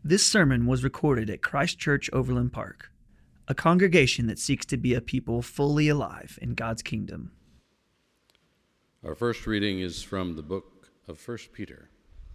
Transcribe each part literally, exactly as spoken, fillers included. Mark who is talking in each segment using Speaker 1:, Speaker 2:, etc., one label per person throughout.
Speaker 1: This sermon was recorded at Christ Church Overland Park, a congregation that seeks to be a people fully alive in God's kingdom.
Speaker 2: Our first reading is from the book of First Peter.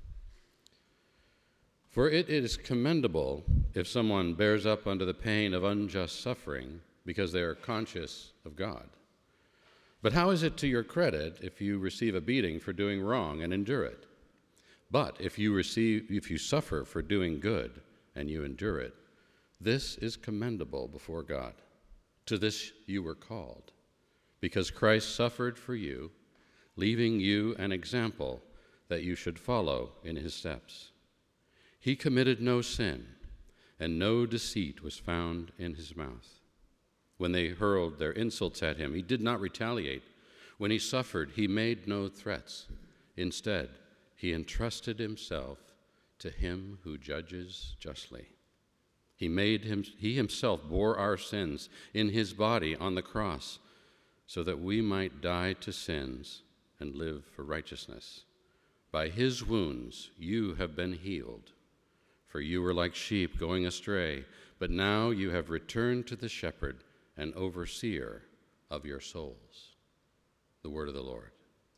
Speaker 2: For it is commendable if someone bears up under the pain of unjust suffering because they are conscious of God. But how is it to your credit if you receive a beating for doing wrong and endure it? But if you receive, if you suffer for doing good and you endure it, this is commendable before God. To this you were called, because Christ suffered for you, leaving you an example that you should follow in his steps. He committed no sin, and no deceit was found in his mouth. When they hurled their insults at him, he did not retaliate. When he suffered, he made no threats. Instead, he entrusted himself to him who judges justly. He made him, he himself bore our sins in his body on the cross, so that we might die to sins and live for righteousness. By his wounds you have been healed, for you were like sheep going astray, but now you have returned to the shepherd and overseer of your souls. The word of the Lord.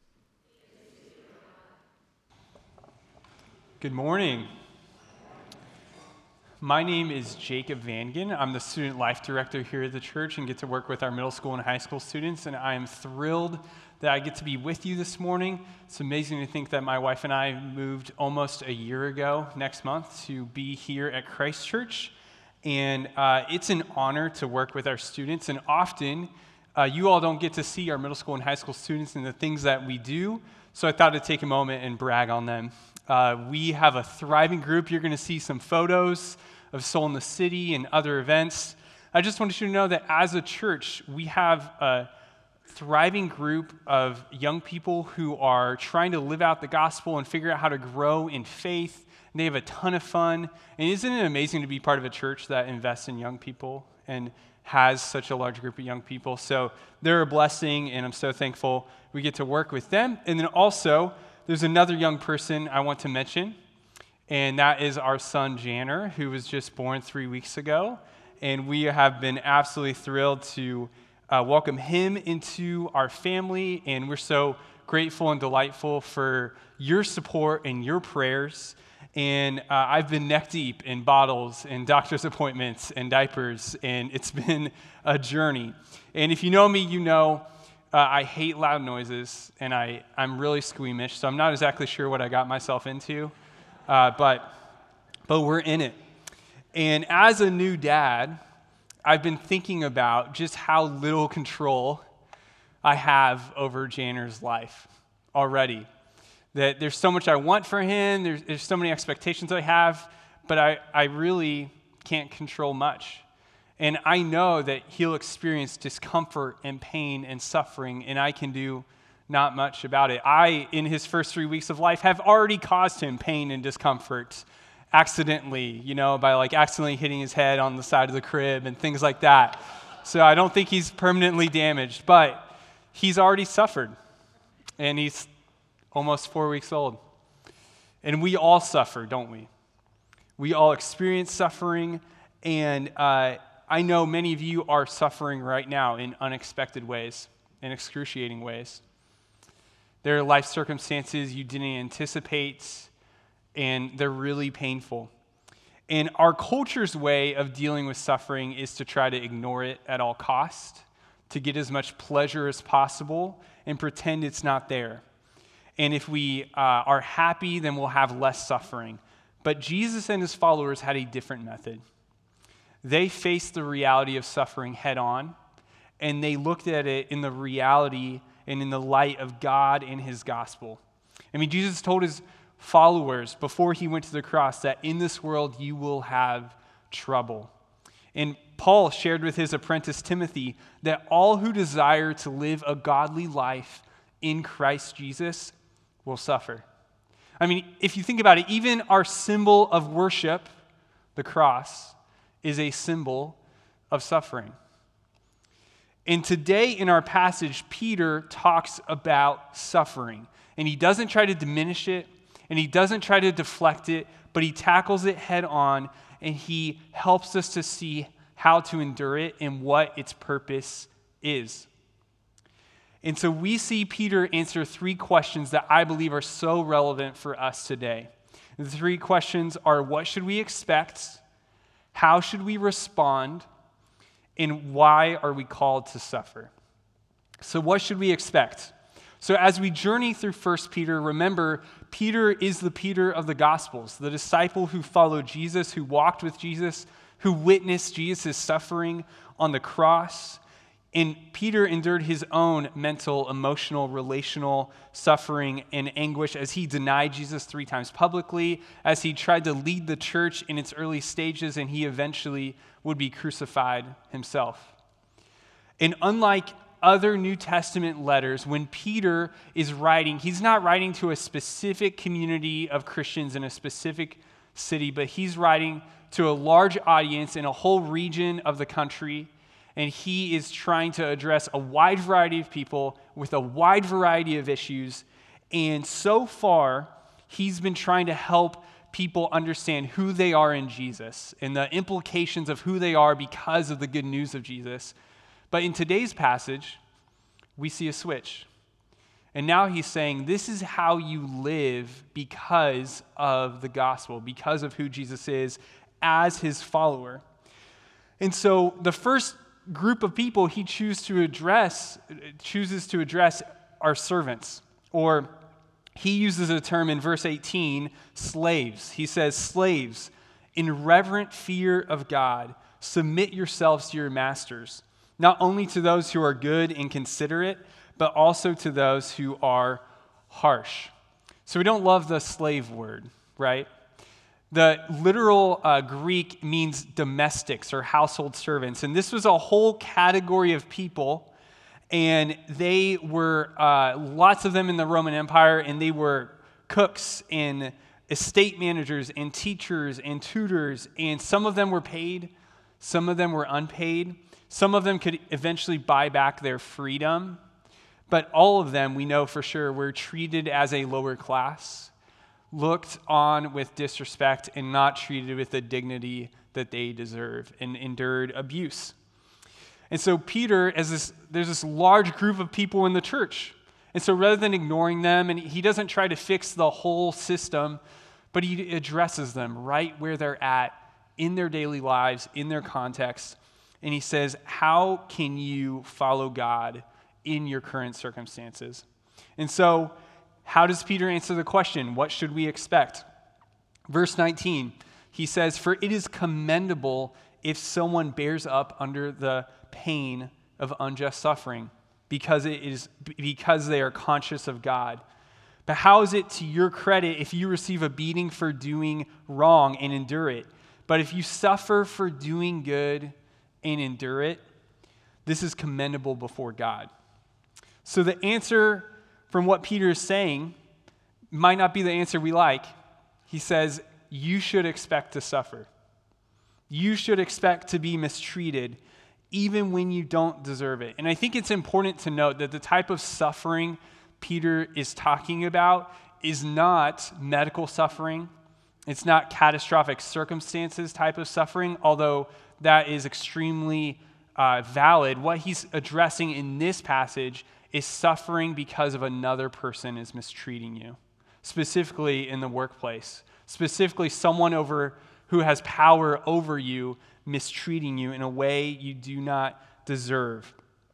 Speaker 3: Good morning. My name is Jacob Vangen. I'm the student life director here at the church and get to work with our middle school and high school students, and I am thrilled that I get to be with you this morning. It's amazing to think that my wife and I moved almost a year ago next month to be here at Christ Church, and uh, it's an honor to work with our students, and often uh, you all don't get to see our middle school and high school students and the things that we do, so I thought I'd take a moment and brag on them. Uh, we have a thriving group. You're going to see some photos of Soul in the City and other events. I just wanted you to know that as a church, we have a thriving group of young people who are trying to live out the gospel and figure out how to grow in faith. And they have a ton of fun. And isn't it amazing to be part of a church that invests in young people and has such a large group of young people? So they're a blessing, and I'm so thankful we get to work with them. And then also, there's another young person I want to mention, and that is our son, Janner, who was just born three weeks ago. And we have been absolutely thrilled to uh, welcome him into our family, and we're so grateful and delightful for your support and your prayers. And uh, I've been neck deep in bottles and doctor's appointments and diapers, and it's been a journey. And if you know me, you know Uh, I hate loud noises, and I, I'm really squeamish, so I'm not exactly sure what I got myself into, uh, but, but we're in it. And as a new dad, I've been thinking about just how little control I have over Janner's life already. That there's so much I want for him, there's, there's so many expectations I have, but I, I really can't control much. And I know that he'll experience discomfort and pain and suffering, and I can do not much about it. I, in his first three weeks of life, have already caused him pain and discomfort accidentally, you know, by like accidentally hitting his head on the side of the crib and things like that. So I don't think he's permanently damaged, but he's already suffered, and he's almost four weeks old. And we all suffer, don't we? We all experience suffering, and uh, I know many of you are suffering right now in unexpected ways, in excruciating ways. There are life circumstances you didn't anticipate, and they're really painful. And our culture's way of dealing with suffering is to try to ignore it at all costs, to get as much pleasure as possible, and pretend it's not there. And if we uh, are happy, then we'll have less suffering. But Jesus and his followers had a different method. They faced the reality of suffering head on, and they looked at it in the reality and in the light of God and his gospel. I mean, Jesus told his followers before he went to the cross that in this world you will have trouble. And Paul shared with his apprentice Timothy that all who desire to live a godly life in Christ Jesus will suffer. I mean, if you think about it, even our symbol of worship, the cross, is a symbol of suffering. And today in our passage, Peter talks about suffering. And he doesn't try to diminish it, And he doesn't try to deflect it, but he tackles it head on, and he helps us to see how to endure it and what its purpose is. And so we see Peter answer three questions that I believe are so relevant for us today. The three questions are, what should we expect? How should we respond? And why are we called to suffer? So what should we expect? So as we journey through First Peter, remember, Peter is the Peter of the Gospels, the disciple who followed Jesus, who walked with Jesus, who witnessed Jesus' suffering on the cross. And Peter endured his own mental, emotional, relational suffering and anguish as he denied Jesus three times publicly, as he tried to lead the church in its early stages, and he eventually would be crucified himself. And unlike other New Testament letters, when Peter is writing, he's not writing to a specific community of Christians in a specific city, but he's writing to a large audience in a whole region of the country, and he is trying to address a wide variety of people with a wide variety of issues. And so far, he's been trying to help people understand who they are in Jesus and the implications of who they are because of the good news of Jesus. But in today's passage, we see a switch. And now he's saying, this is how you live because of the gospel, because of who Jesus is as his follower. And so the first group of people he chooses to address, chooses to address are servants, or he uses a term in verse eighteen, slaves. He says, slaves, in reverent fear of God, submit yourselves to your masters, not only to those who are good and considerate, but also to those who are harsh. So we don't love the slave word, right? The literal uh, Greek means domestics or household servants. And this was a whole category of people. And they were, uh, lots of them in the Roman Empire, and they were cooks and estate managers and teachers and tutors. And some of them were paid, some of them were unpaid. Some of them could eventually buy back their freedom. But all of them, we know for sure, were treated as a lower class, looked on with disrespect, and not treated with the dignity that they deserve, and endured abuse. And so Peter, as this, there's this large group of people in the church. And so rather than ignoring them, and he doesn't try to fix the whole system, but he addresses them right where they're at in their daily lives, in their context. And he says, how can you follow God in your current circumstances? And so, how does Peter answer the question? What should we expect? Verse nineteen, he says, for it is commendable if someone bears up under the pain of unjust suffering, because it is because they are conscious of God. But how is it to your credit if you receive a beating for doing wrong and endure it? But if you suffer for doing good and endure it, this is commendable before God. So the answer from what Peter is saying might not be the answer we like. He says, you should expect to suffer. You should expect to be mistreated even when you don't deserve it. And I think it's important to note that the type of suffering Peter is talking about is not medical suffering. It's not catastrophic circumstances type of suffering, although that is extremely uh, valid. What he's addressing in this passage is suffering because of another person is mistreating you, specifically in the workplace, specifically someone over who has power over you mistreating you in a way you do not deserve.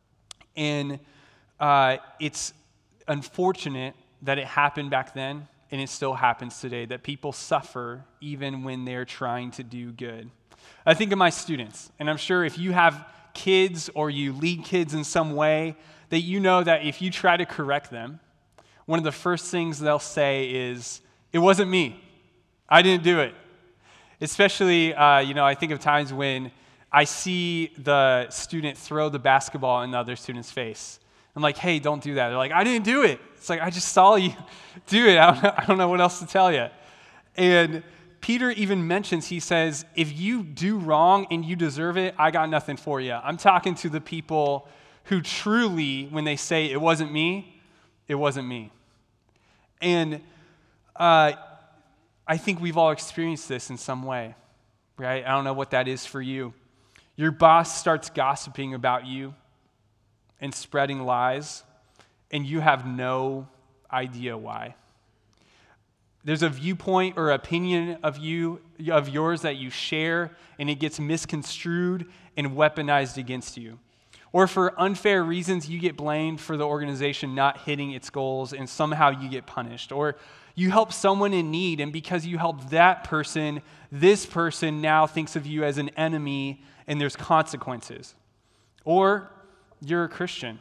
Speaker 3: And uh, it's unfortunate that it happened back then, and it still happens today, that people suffer even when they're trying to do good. I think of my students, and I'm sure if you have kids or you lead kids in some way, that you know that if you try to correct them, one of the first things they'll say is, it wasn't me. I didn't do it. Especially, uh, you know, I think of times when I see the student throw the basketball in the other student's face. I'm like, hey, don't do that. They're like, I didn't do it. It's like, I just saw you do it. I don't know, I don't know what else to tell you. And Peter even mentions, he says, if you do wrong and you deserve it, I got nothing for you. I'm talking to the people who truly, when they say it wasn't me, it wasn't me. And Uh, I think we've all experienced this in some way, right? I don't know what that is for you. Your boss starts gossiping about you and spreading lies, and you have no idea why. There's a viewpoint or opinion of you, of yours that you share, and it gets misconstrued and weaponized against you. Or for unfair reasons, you get blamed for the organization not hitting its goals, and somehow you get punished. Or you help someone in need, and because you helped that person, this person now thinks of you as an enemy, and there's consequences. Or you're a Christian,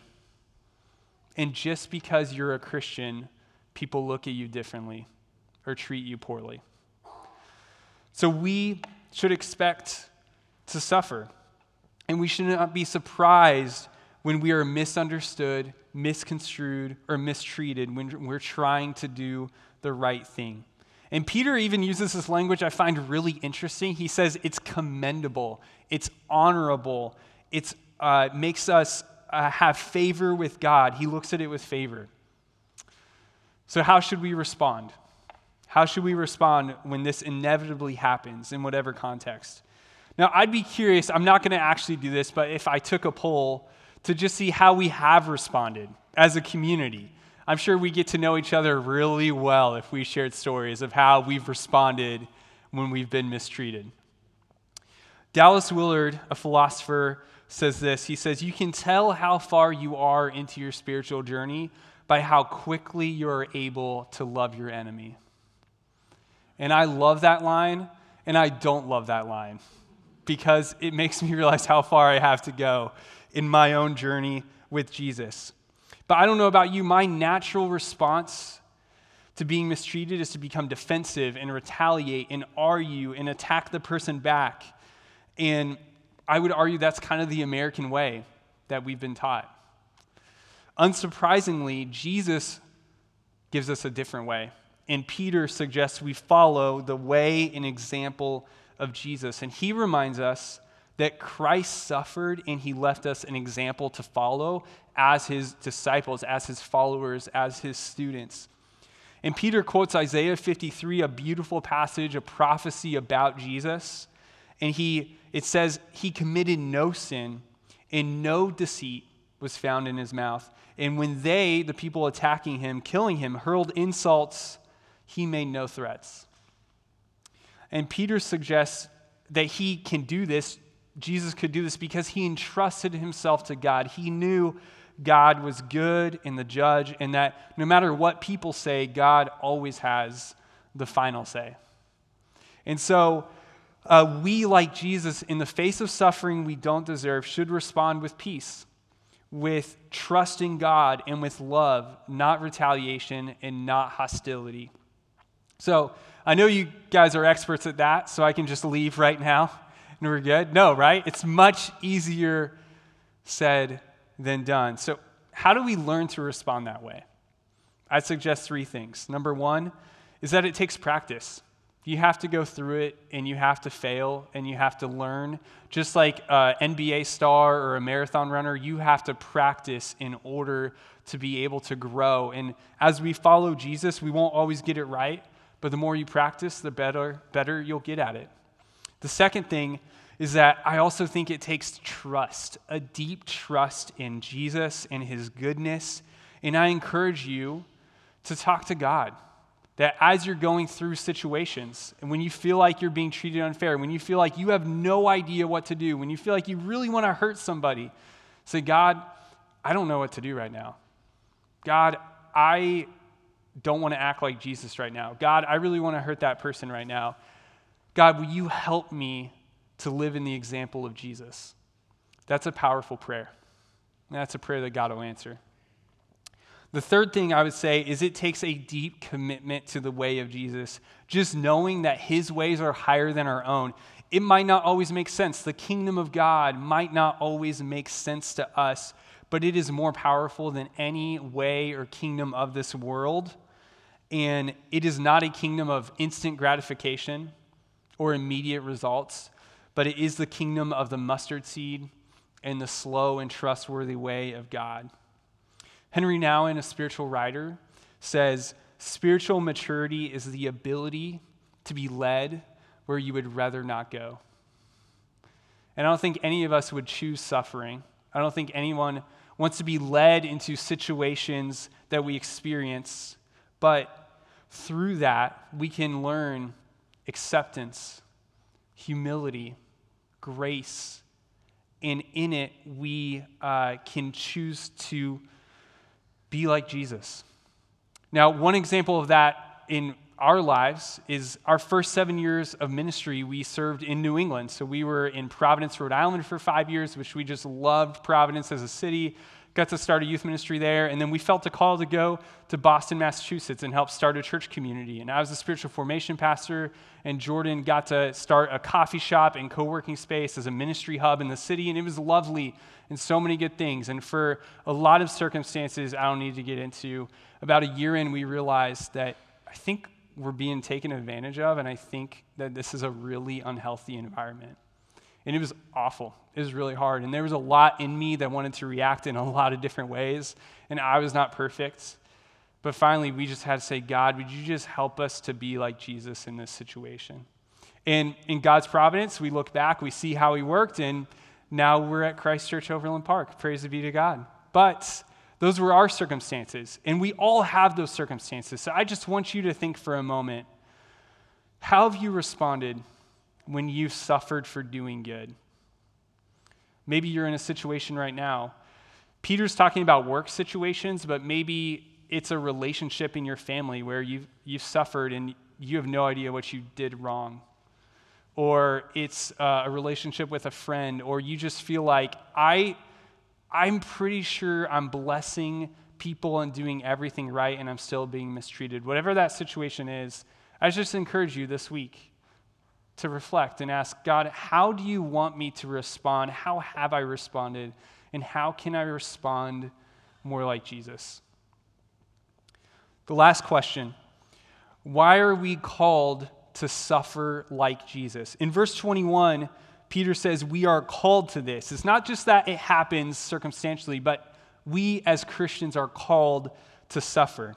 Speaker 3: and just because you're a Christian, people look at you differently or treat you poorly. So we should expect to suffer, and we should not be surprised when we are misunderstood, misconstrued, or mistreated when we're trying to do the right thing. And Peter even uses this language I find really interesting. He says it's commendable, it's honorable, it uh, makes us uh, have favor with God. He looks at it with favor. So how should we respond? How should we respond when this inevitably happens in whatever context? Now, I'd be curious, I'm not going to actually do this, but if I took a poll to just see how we have responded as a community, I'm sure we get to know each other really well if we shared stories of how we've responded when we've been mistreated. Dallas Willard, a philosopher, says this. He says, you can tell how far you are into your spiritual journey by how quickly you're able to love your enemy. And I love that line, and I don't love that line, because it makes me realize how far I have to go in my own journey with Jesus. But I don't know about you, my natural response to being mistreated is to become defensive and retaliate and argue and attack the person back. And I would argue that's kind of the American way that we've been taught. Unsurprisingly, Jesus gives us a different way. And Peter suggests we follow the way and example of Jesus. And he reminds us that Christ suffered and he left us an example to follow as his disciples, as his followers, as his students. And Peter quotes Isaiah fifty-three, a beautiful passage, a prophecy about Jesus. And he it says, he committed no sin and no deceit was found in his mouth. And when they, the people attacking him, killing him, hurled insults, he made no threats. And Peter suggests that he can do this, Jesus could do this because he entrusted himself to God. He knew God was good and the judge, and that no matter what people say, God always has the final say. And so uh, we, like Jesus, in the face of suffering we don't deserve, should respond with peace, with trusting God, and with love, not retaliation and not hostility. So I know you guys are experts at that, so I can just leave right now and we're good. No, right? It's much easier said than done. So how do we learn to respond that way? I'd suggest three things. Number one is that it takes practice. You have to go through it, and you have to fail, and you have to learn. Just like an N B A star or a marathon runner, you have to practice in order to be able to grow. And as we follow Jesus, we won't always get it right, but the more you practice, the better, better you'll get at it. The second thing is that I also think it takes trust, a deep trust in Jesus and his goodness. And I encourage you to talk to God. That as you're going through situations, and when you feel like you're being treated unfair, when you feel like you have no idea what to do, when you feel like you really want to hurt somebody, say, God, I don't know what to do right now. God, I don't want to act like Jesus right now. God, I really want to hurt that person right now. God, will you help me to live in the example of Jesus? That's a powerful prayer. And that's a prayer that God will answer. The third thing I would say is it takes a deep commitment to the way of Jesus, just knowing that his ways are higher than our own. It might not always make sense. The kingdom of God might not always make sense to us, but it is more powerful than any way or kingdom of this world. And it is not a kingdom of instant gratification or immediate results, but it is the kingdom of the mustard seed and the slow and trustworthy way of God. Henry Nouwen, a spiritual writer, says, Spiritual maturity is the ability to be led where you would rather not go. And I don't think any of us would choose suffering. I don't think anyone wants to be led into situations that we experience, but through that, we can learn acceptance, humility, grace, and in it, we uh, can choose to be like Jesus. Now, one example of that in our lives is our first seven years of ministry, we served in New England. So we were in Providence, Rhode Island for five years, which we just loved Providence as a city, got to start a youth ministry there, and then we felt a call to go to Boston, Massachusetts and help start a church community. And I was a spiritual formation pastor, and Jordan got to start a coffee shop and co-working space as a ministry hub in the city, and it was lovely and so many good things. And for a lot of circumstances I don't need to get into, about a year in, we realized that I think we're being taken advantage of, and I think that this is a really unhealthy environment. And it was awful. It was really hard. And there was a lot in me that wanted to react in a lot of different ways, and I was not perfect. But finally, we just had to say, God, would you just help us to be like Jesus in this situation? And in God's providence, we look back, we see how he worked, and now we're at Christ Church Overland Park. Praise be to God. But those were our circumstances, and we all have those circumstances. So I just want you to think for a moment, how have you responded when you've suffered for doing good? Maybe you're in a situation right now. Peter's talking about work situations, but maybe it's a relationship in your family where you've, you've suffered and you have no idea what you did wrong. Or it's uh, a relationship with a friend, or you just feel like, I... I'm pretty sure I'm blessing people and doing everything right, and I'm still being mistreated. Whatever that situation is, I just encourage you this week to reflect and ask, God, how do you want me to respond? How have I responded? And how can I respond more like Jesus? The last question, why are we called to suffer like Jesus? In verse twenty-one, Peter says we are called to this. It's not just that it happens circumstantially, but we as Christians are called to suffer.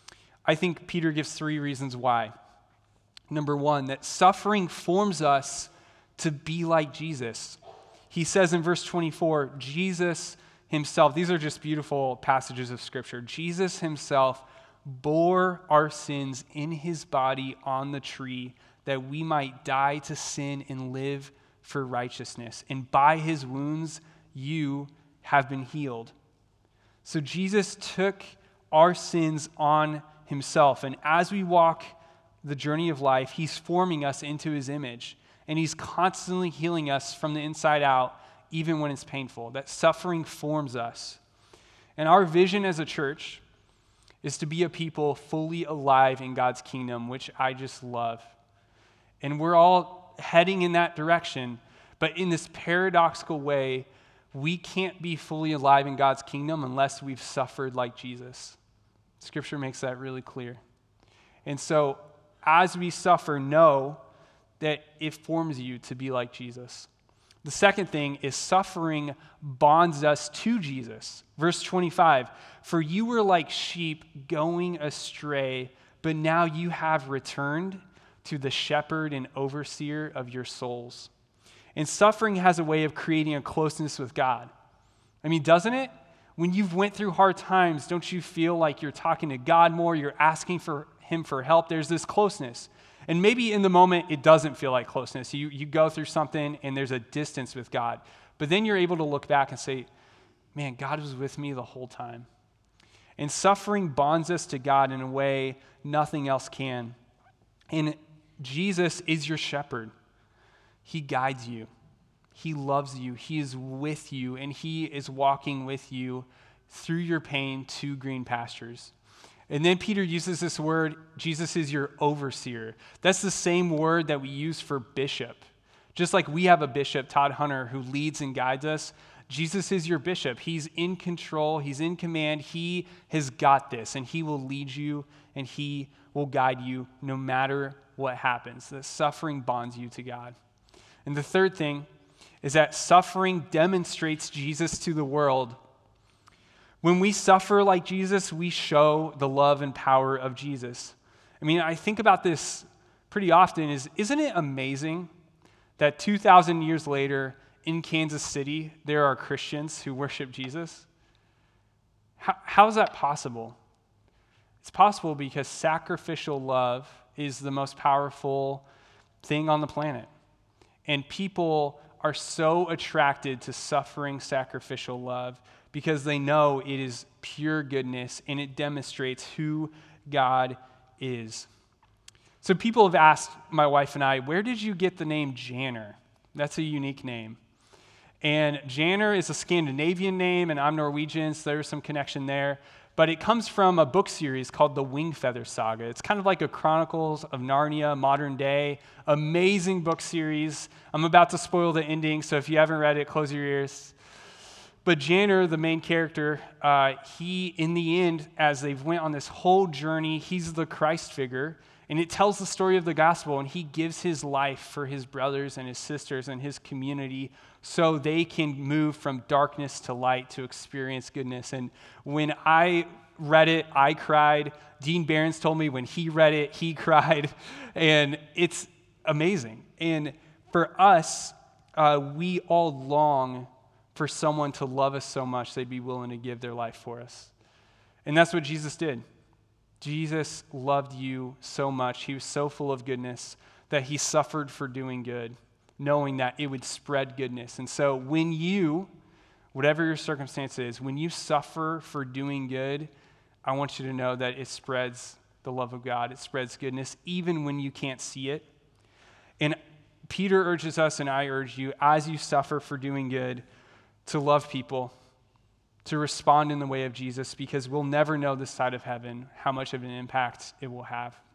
Speaker 3: I think Peter gives three reasons why. Number one, that suffering forms us to be like Jesus. He says in verse twenty-four, Jesus himself, these are just beautiful passages of Scripture. Jesus himself bore our sins in his body on the tree that we might die to sin and live for righteousness. And by his wounds, you have been healed. So Jesus took our sins on himself. And as we walk the journey of life, he's forming us into his image. And he's constantly healing us from the inside out, even when it's painful. That suffering forms us. And our vision as a church is to be a people fully alive in God's kingdom, which I just love. And we're all heading in that direction, but in this paradoxical way, we can't be fully alive in God's kingdom unless we've suffered like Jesus. Scripture makes that really clear. And so, as we suffer, know that it forms you to be like Jesus. The second thing is suffering bonds us to Jesus. Verse twenty-five, for you were like sheep going astray, but now you have returned to the shepherd and overseer of your souls. And suffering has a way of creating a closeness with God. I mean, doesn't it? When you've went through hard times, don't you feel like you're talking to God more? You're asking for him for help. There's this closeness. And maybe in the moment, it doesn't feel like closeness. You, you go through something and there's a distance with God. But then you're able to look back and say, man, God was with me the whole time. And suffering bonds us to God in a way nothing else can. And Jesus is your shepherd. He guides you. He loves you. He is with you, and he is walking with you through your pain to green pastures. And then Peter uses this word, Jesus is your overseer. That's the same word that we use for bishop. Just like we have a bishop, Todd Hunter, who leads and guides us, Jesus is your bishop. He's in control. He's in command. He has got this, and he will lead you, and he will guide you no matter what happens. The suffering bonds you to God. And the third thing is that suffering demonstrates Jesus to the world. When we suffer like Jesus, we show the love and power of Jesus. I mean, I think about this pretty often. Is, isn't it amazing that two thousand years later in Kansas City, there are Christians who worship Jesus? How, how is that possible? It's possible because sacrificial love is the most powerful thing on the planet. And people are so attracted to suffering sacrificial love because they know it is pure goodness and it demonstrates who God is. So people have asked my wife and I, where did you get the name Janner? That's a unique name. And Janner is a Scandinavian name, and I'm Norwegian, so there's some connection there. But it comes from a book series called the Wingfeather Saga. It's kind of like a Chronicles of Narnia, modern day. Amazing book series. I'm about to spoil the ending, so if you haven't read it, close your ears. But Janner, the main character, uh, he, in the end, as they've went on this whole journey, he's the Christ figure, and it tells the story of the gospel, and he gives his life for his brothers and his sisters and his community so they can move from darkness to light to experience goodness. And when I read it, I cried. Dean Behrens told me when he read it, he cried. And it's amazing. And for us, uh, we all long for someone to love us so much they'd be willing to give their life for us. And that's what Jesus did. Jesus loved you so much. He was so full of goodness that he suffered for doing good, knowing that it would spread goodness. And so when you, whatever your circumstance is, when you suffer for doing good, I want you to know that it spreads the love of God. It spreads goodness, even when you can't see it. And Peter urges us, and I urge you, as you suffer for doing good, to love people, to respond in the way of Jesus, because we'll never know this side of heaven how much of an impact it will have.